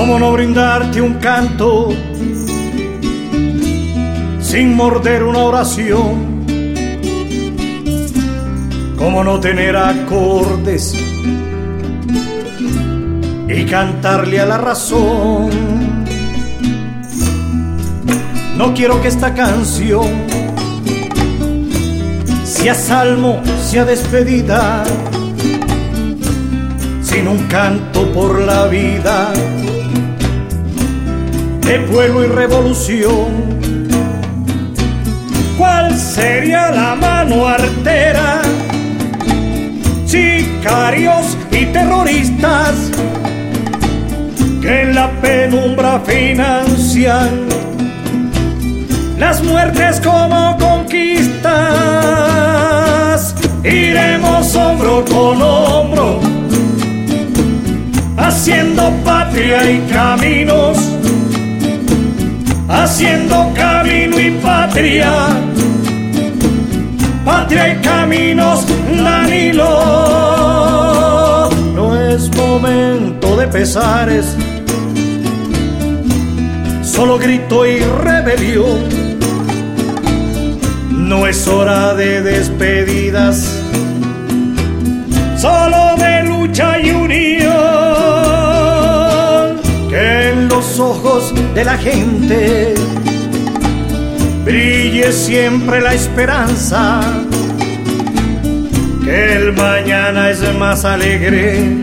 ¿Cómo no brindarte un canto sin morder una oración? ¿Cómo no tener acordes y cantarle a la razón? No quiero que esta canción sea salmo, sea despedida, sin un canto por la vida de pueblo y revolución. ¿Cuál sería la mano artera? Sicarios y terroristas que en la penumbra financian las muertes como conquistas. Iremos hombro con hombro, haciendo patria y caminos, haciendo camino y patria, patria y caminos, Danilo. No es momento de pesares, solo grito y rebelión. No es hora de despedidas, solo de lucha y unión. Que en los ojos de la gente brille siempre la esperanza, que el mañana es más alegre,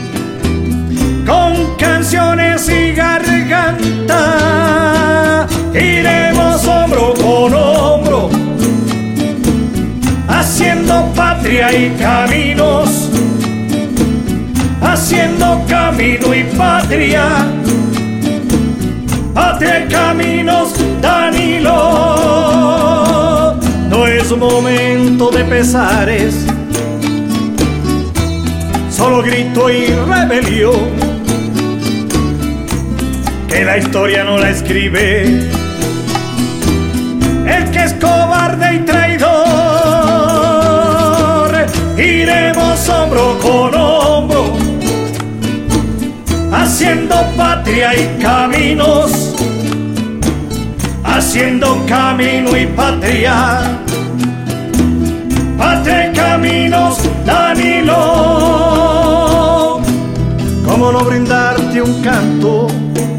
con canciones y garganta. Iremos hombro con hombro, haciendo patria y caminos, haciendo camino y patria, patria y caminos, Danilo. No es momento de pesares, solo grito y rebelión. Que la historia no la escribe el que es cobarde y traidor. Iremos hombro con hombro, haciendo patria y caminos, haciendo camino y patria, patria y caminos, Danilo. ¿Cómo no brindarte un canto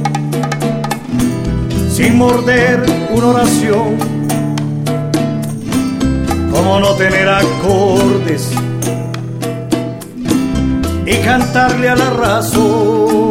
sin morder una oración? ¿Cómo no tener acordes y cantarle a la razón?